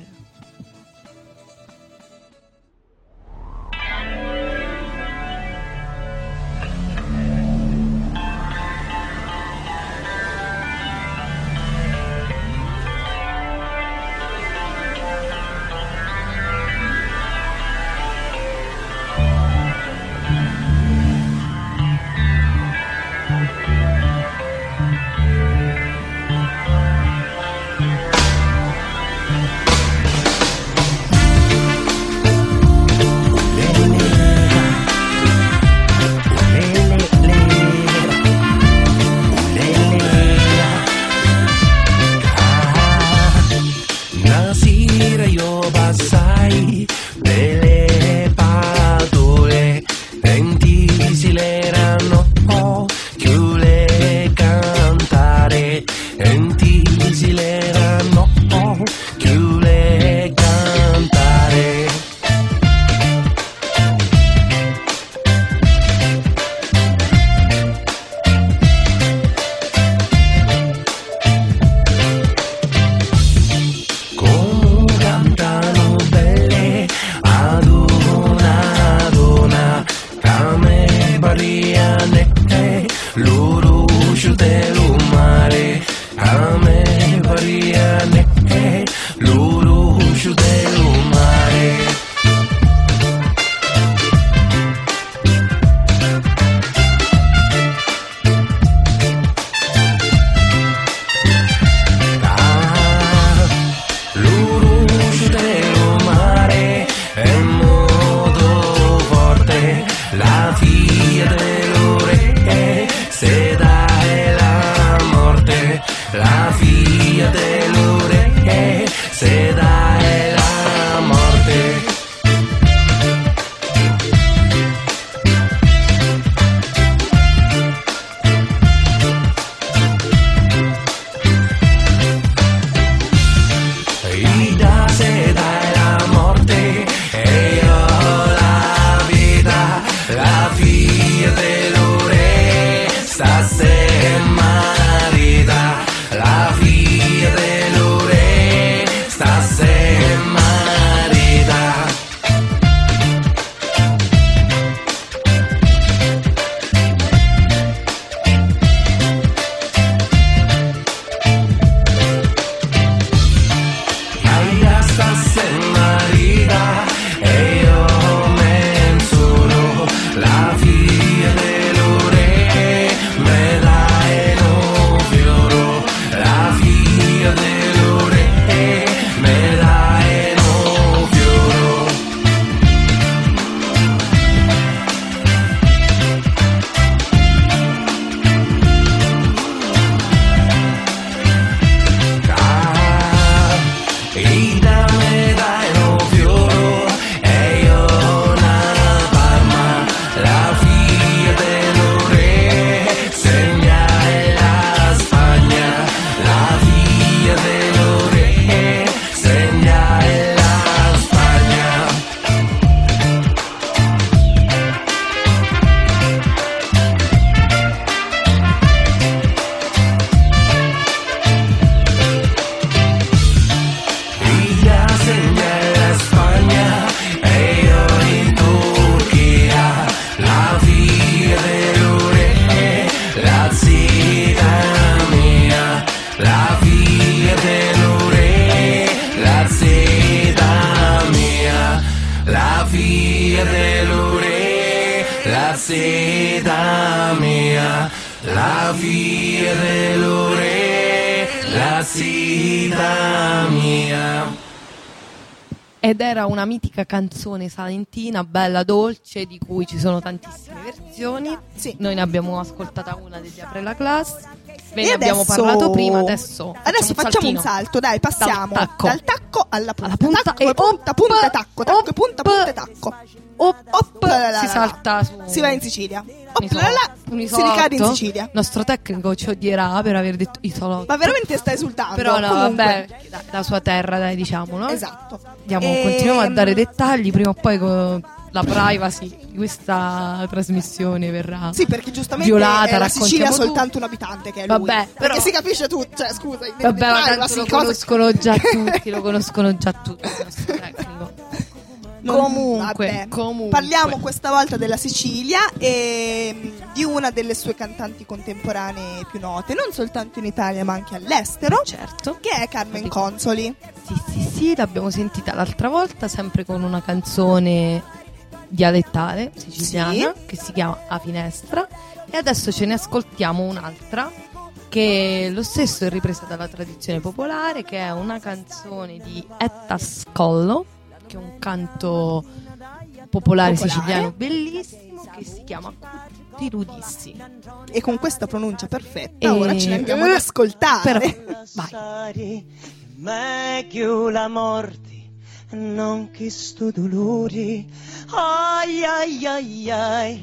seda mia, la virelore, la sida mia. Ed era una mitica canzone salentina, bella dolce, di cui ci sono tantissime versioni. Sì. Noi ne abbiamo ascoltata una degli Apre la Classe. Ve ne abbiamo parlato prima, adesso facciamo un salto, dai, passiamo dal tacco alla punta. Tacco e punta, tacco, tacco e punta, punta e tacco. Si salta su. Si va in Sicilia. Un si ricade in Sicilia. Il nostro tecnico ci odierà per aver detto isolotto. Ma veramente sta esultando. Però no, comunque. vabbè, la sua terra, dai, diciamo, no? Esatto. Continuiamo a dare dettagli, prima o poi con la privacy di questa trasmissione verrà perché giustamente violata. La Sicilia ha soltanto un abitante che è lui. Vabbè, però perché si capisce tutto, cioè scusa, vabbè, ma tanto lo conoscono già tutti, il nostro tecnico. Comunque, parliamo questa volta della Sicilia e di una delle sue cantanti contemporanee più note, non soltanto in Italia ma anche all'estero, certo, che è Carmen Consoli. Sì, l'abbiamo sentita l'altra volta, sempre con una canzone dialettale siciliana che si chiama A Finestra, e adesso ce ne ascoltiamo un'altra che lo stesso è ripresa dalla tradizione popolare, che è una canzone di Etta Scollo, che è un canto popolare siciliano bellissimo, che si chiama Cuti Ludissi. E con questa pronuncia perfetta ora ce ne andiamo ad ascoltare. Vai. Meglio la morte, non che sto dolore. Ai ai ai ai.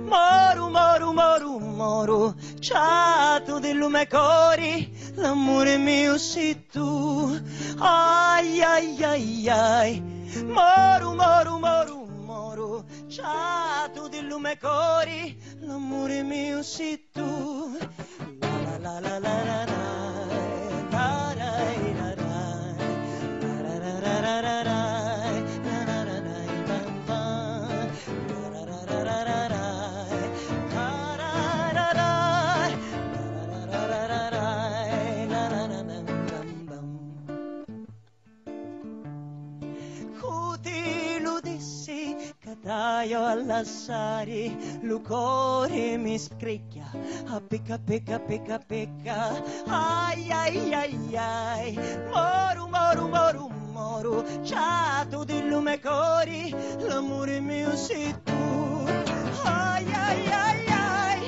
Moro, ciato del lume cori, l'amore mio sei tu. Ai ai ai ai. Moro, ciato del lume cori, l'amore mio sei tu. La la la la la la. Cadaio all'assari, lo cuore mi scricchia, a pecca, ai ai ai ai, moro, ciato del lume cori, l'amore mio sei tu, ai ai ai ai,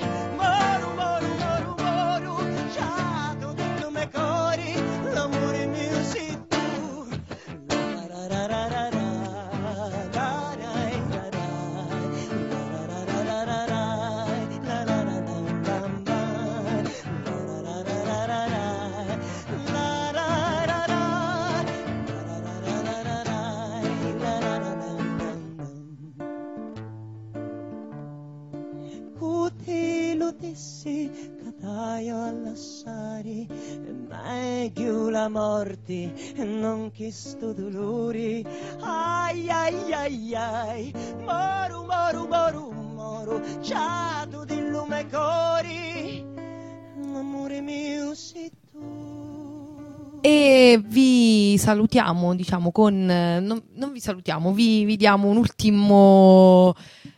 moro, ciato del lume cori, l'amore mio sei tu. Cadaio all'assari, meglio la morte, non che sto dolore. Ai ai ai ai, moro, ciato del lume cori, l'amore mio sei tu. E vi salutiamo, diciamo, con non vi salutiamo, vi diamo un ultimo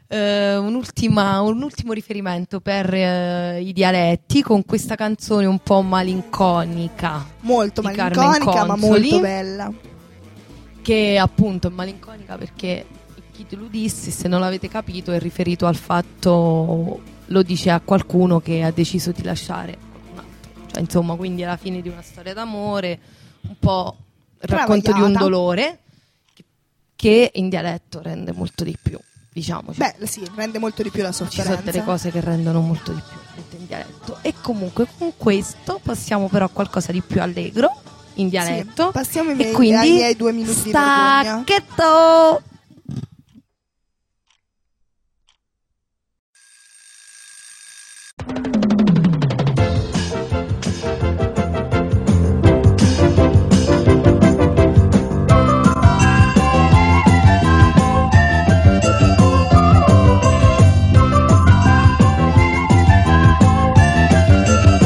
riferimento per i dialetti con questa canzone un po' malinconica, molto malinconica ma molto bella, che appunto è malinconica perché Chi te lo disse, se non l'avete capito, è riferito al fatto, lo dice a qualcuno che ha deciso di lasciare qualcun altro, cioè insomma, quindi è la fine di una storia d'amore, un po' il racconto di un dolore che in dialetto rende molto di più. Diciamo, beh, sì, rende molto di più la sofferenza. Ci sono delle cose che rendono molto di più in dialetto. E comunque con questo passiamo però a qualcosa di più allegro in dialetto. Sì, passiamo e quindi ai miei 2 minuti di vergogna. Stacchetto!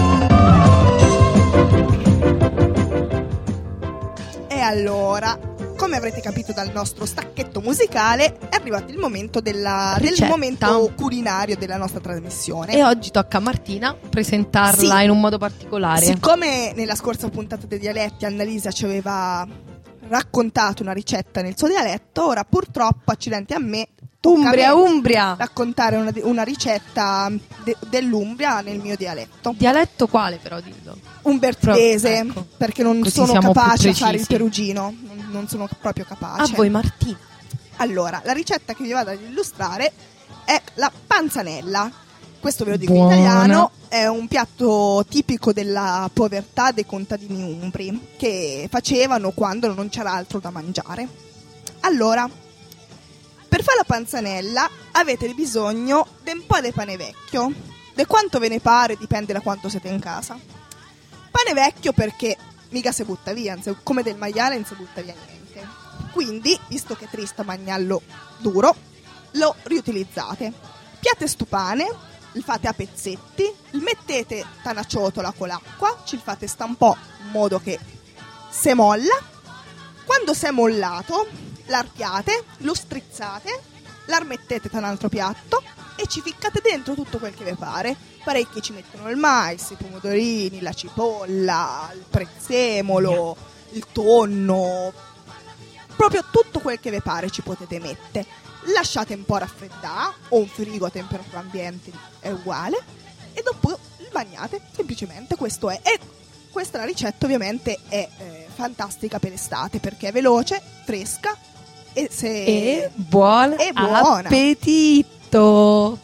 Allora, come avrete capito dal nostro stacchetto musicale, è arrivato il momento del Ricetta. momento culinario della nostra trasmissione. E oggi tocca a Martina presentarla in un modo particolare. Siccome nella scorsa puntata dei dialetti Annalisa ci aveva raccontato una ricetta nel suo dialetto, ora purtroppo, accidenti a me, Umbria raccontare una ricetta dell'Umbria nel mio dialetto. Dialetto quale però, dillo? Umbertese, ecco. Perché non Così sono siamo capace più a fare il precisi. perugino, non sono proprio capace. A voi Martina. Allora, la ricetta che vi vado ad illustrare è la panzanella. Questo ve lo dico Buona. in italiano, è un piatto tipico della povertà dei contadini umbri, che facevano quando non c'era altro da mangiare. Allora, per fare la panzanella avete bisogno di un po' di pane vecchio. De quanto ve ne pare dipende da quanto siete in casa. Pane vecchio perché mica si butta via, come del maiale non si butta via niente. Quindi, visto che è triste mangiarlo duro, lo riutilizzate. Piate stu pane, il fate a pezzetti, il mettete in una ciotola con l'acqua, ci fate sta un po' in modo che se molla. Quando si è mollato, l'archiate, lo strizzate, l'armettete in un altro piatto e ci ficcate dentro tutto quel che vi pare. Parecchi ci mettono il mais, i pomodorini, la cipolla, il prezzemolo, il tonno, proprio tutto quel che vi pare ci potete mettere. Lasciate un po' raffreddare, o un frigo a temperatura ambiente è uguale, e dopo il bagnate, semplicemente questo è. E questa la ricetta ovviamente è fantastica per l'estate perché è veloce, fresca e buona. Appetito!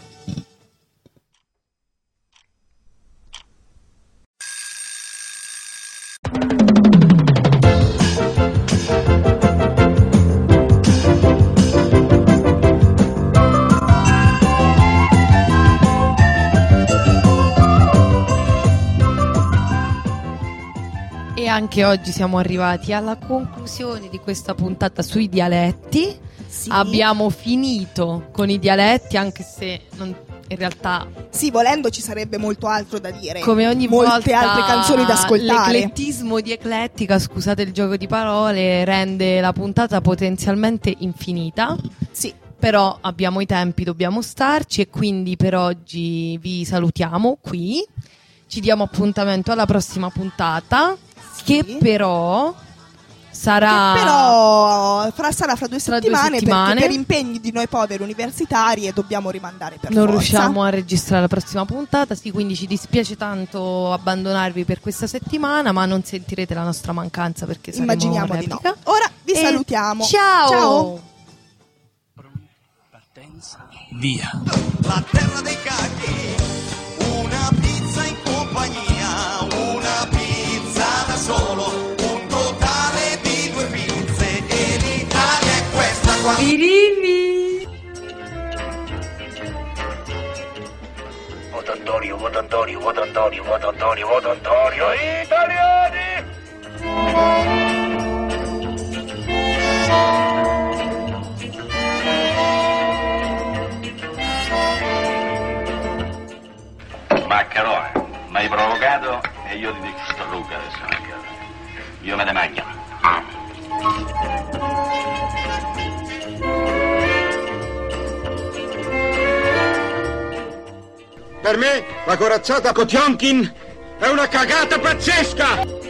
E anche oggi siamo arrivati alla conclusione di questa puntata sui dialetti. Sì. Abbiamo finito con i dialetti, anche se in realtà... Sì, volendo ci sarebbe molto altro da dire. Come ogni molte volta, altre canzoni da ascoltare. L'eclettismo di Eclettica, scusate il gioco di parole, rende la puntata potenzialmente infinita. Sì. Però abbiamo i tempi, dobbiamo starci, e quindi per oggi vi salutiamo qui. Ci diamo appuntamento alla prossima puntata. Che però sarà fra 2 settimane, perché per impegni di noi poveri universitari dobbiamo rimandare per non forza. riusciamo a registrare la prossima puntata, sì, quindi ci dispiace tanto abbandonarvi per questa settimana, ma non sentirete la nostra mancanza perché saremo immaginiamo replica. di no. Ora vi salutiamo. Ciao. Partenza. Via. La terra dei cacchi, una pizza in compagnia, una pizza da solo, un totale di 2 pizze, e l'Italia è questa qua. Pirini! Voto Antonio, voto Antonio, voto Antonio, voto Antonio, voto Antonio, italiani! Maccherone, mi hai provocato e io ti dico strugga adesso. Io me ne mangio. Per me la corazzata Potionkin è una cagata pazzesca!